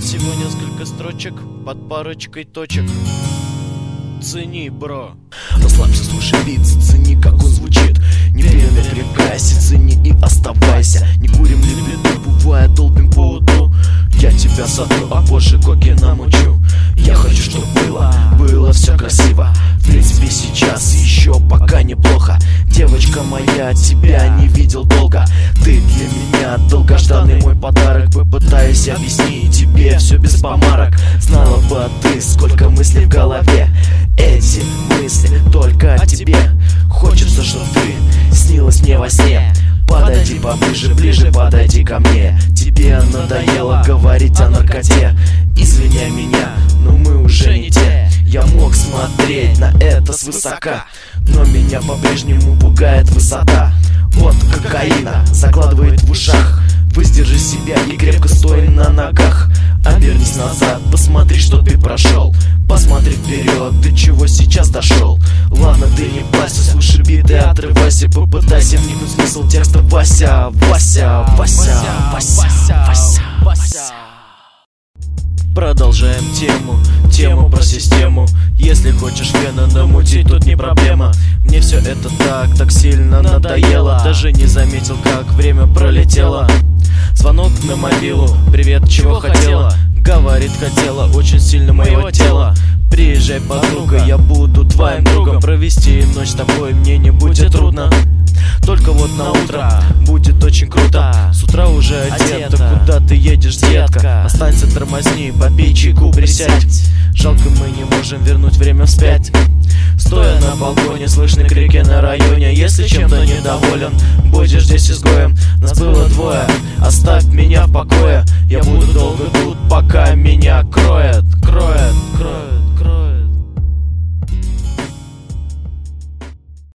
Всего несколько строчек под парочкой точек. Цени, бро. Расслабься, слушай бит, цени, как он звучит. Не перенапрягайся, цени и оставайся. Не курим лебеду, бывая долбим по утру. Я тебя сотру, а позже коки намучу. Я хочу, чтоб было все красиво. В принципе, сейчас еще пока неплохо. Девочка моя, тебя не видел долго. Ты для меня долгожданный мой подарок. Попытаюсь объяснить тебе все без помарок. Знала бы ты, сколько мыслей в голове. Эти мысли только о тебе. Хочется, чтоб ты снилась мне во сне. Подойди поближе, ближе подойди ко мне. Тебе надоело говорить о наркоте. Извиняй меня, но мы уже не те. Я мог смотреть на это свысока, но меня по-прежнему пугает высота. От кокаина закладывает в ушах. Воздержи себя и крепко стой на ногах. Обернись назад, посмотри, что ты прошел. Посмотри вперед, ты чего сейчас дошел. Ладно, ты не парься, слушай биты, отрывайся. Попытайся вникнуть в смысл текста. Вася, Вася, Вася, Вася, Вася, Вася. Продолжаем тему про систему. Если хочешь вена намутить, тут не проблема. Мне все это так сильно надоело. Даже не заметил, как время пролетело. Звонок на мобилу, привет, чего хотела? Говорит, хотела очень сильно моего тела. Приезжай, подруга, я буду твоим другом. Провести ночь с тобой мне не будет трудно. Только вот на утро будет очень круто. С утра уже одета, куда ты едешь, детка? Останься, тормозни, попей чайку, присядь. Жалко, мы не можем вернуть время вспять. Стоя на балконе, слышны крики на районе. Если чем-то недоволен, будешь здесь изгоем. Нас было двое, оставь меня в покое. Я буду долго тут, пока меня кроет.